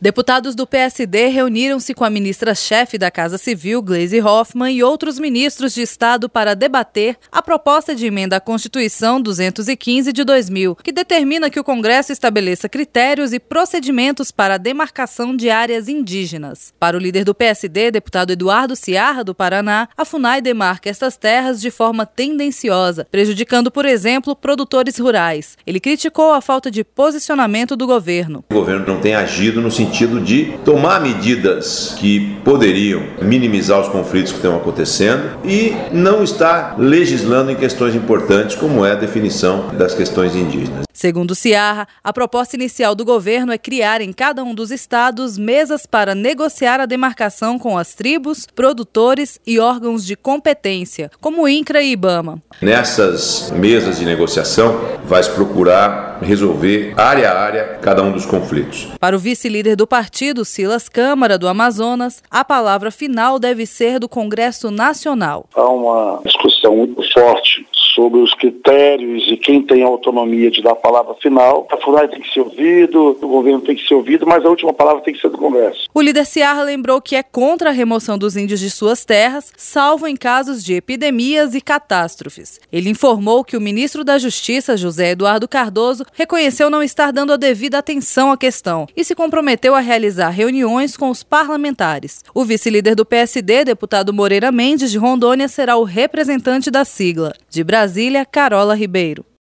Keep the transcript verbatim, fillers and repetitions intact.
Deputados do P S D reuniram-se com a ministra-chefe da Casa Civil, Gleisi Hoffmann, e outros ministros de Estado para debater a proposta de emenda à Constituição duzentos e quinze de dois mil, que determina que o Congresso estabeleça critérios e procedimentos para a demarcação de áreas indígenas. Para o líder do P S D, deputado Eduardo Ciarra, do Paraná, a FUNAI demarca estas terras de forma tendenciosa, prejudicando, por exemplo, produtores rurais. Ele criticou a falta de posicionamento do governo. O governo não tem agido no sentido de tomar medidas que poderiam minimizar os conflitos que estão acontecendo e não está legislando em questões importantes como é a definição das questões indígenas. Segundo Ciarra, a proposta inicial do governo é criar em cada um dos estados mesas para negociar a demarcação com as tribos, produtores e órgãos de competência, como o INCRA e IBAMA. Nessas mesas de negociação, vai se procurar resolver área a área cada um dos conflitos. Para o vice-líder do partido, Silas Câmara, do Amazonas, a palavra final deve ser do Congresso Nacional. Há uma discussão muito forte sobre os critérios e quem tem a autonomia de dar a palavra final. A FUNAI tem que ser ouvido, o governo tem que ser ouvido, mas a última palavra tem que ser do Congresso. O líder Ciarra lembrou que é contra a remoção dos índios de suas terras, salvo em casos de epidemias e catástrofes. Ele informou que o ministro da Justiça, José Eduardo Cardoso, reconheceu não estar dando a devida atenção à questão e se comprometeu a realizar reuniões com os parlamentares. O vice-líder do P S D, deputado Moreira Mendes, de Rondônia, será o representante da sigla. De Brasília, Carola Ribeiro.